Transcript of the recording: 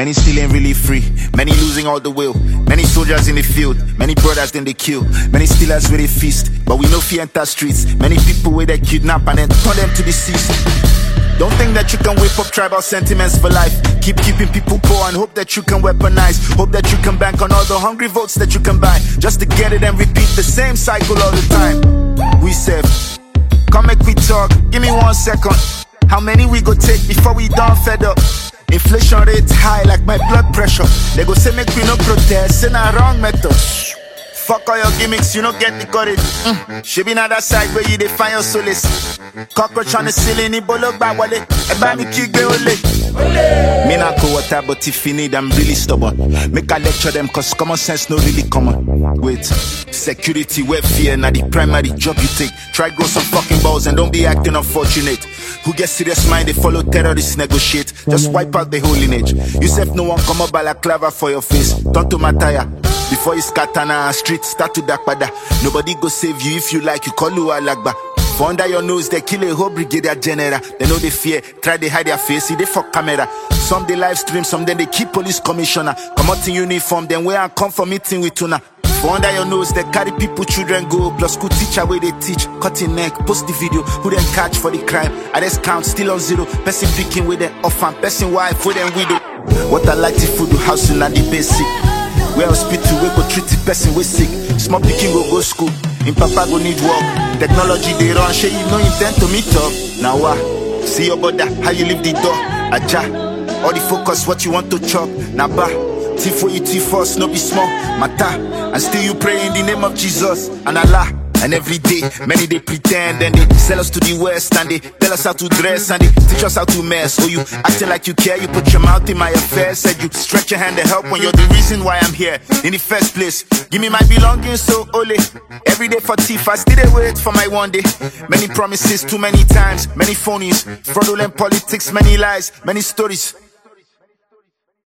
Many still ain't really free. Many losing all the will. Many soldiers in the field. Many brothers then they kill. Many stealers where they feast. But we no fear enter streets. Many people where they kidnap and then turn them to deceased. Don't think that you can whip up tribal sentiments for life. Keep keeping people poor and hope that you can weaponize. Hope that you can bank on all the hungry votes that you can buy. Just to get it and repeat the same cycle all the time. We said, come make we talk. Give me 1 second. How many we go take before we done fed up? Inflation rate high like my blood pressure. They go say make we no protest, say na wrong method. Fuck all your gimmicks, you don't get the courage. She be on that side where you define your solace. Cockroach on the ceiling, ibolo ba wale. Eba mi kigbe ole. Me na go water, but if you need, I'm really stubborn. Make I lecture them, cause common sense no really common. Wait, security, welfare, na the primary job you take. Try grow some fucking balls and don't be acting unfortunate. Who get serious mind, they follow terrorists negotiate. Just wipe out the whole lineage. You said no one come up balaclava for your face. Turn to Mataya. Before you scatter na street, start to dakpada. Nobody go save you if you like, you call Alagba. For under your nose, they kill a whole brigadier general. They know they fear, try they hide their face, see they fuck camera. Some they live stream, some then they keep police commissioner. Come out in uniform, then where I come for meeting with tuna. For under your nose, they carry people, children go. Plus school teacher where they teach, cutting neck, post the video. Who then catch for the crime? Arrest count still on 0. Person picking with them orphan, person wife with them widow. What I like to food, housing and the basic. Where hospital, we go treat the person we sick. Small picking go school. In papa go need work. Technology they run, shey you no intend to meet up. Now what? See your brother, how you leave the door. Aja, all the focus, what you want to chop. Now ba, thief for you, thief first, no be small. Mata, and still you pray in the name of Jesus and Allah. And every day, many they pretend and they sell us to the West and they tell us how to dress and they teach us how to mess. So you acting like you care, you put your mouth in my affairs. Said you stretch your hand to help when you're the reason why I'm here in the first place. Give me my belongings, so ole. Every day for thief, I still dey wait for my one day. Many promises, too many times, many phonies, fraudulent politics, many lies, many stories.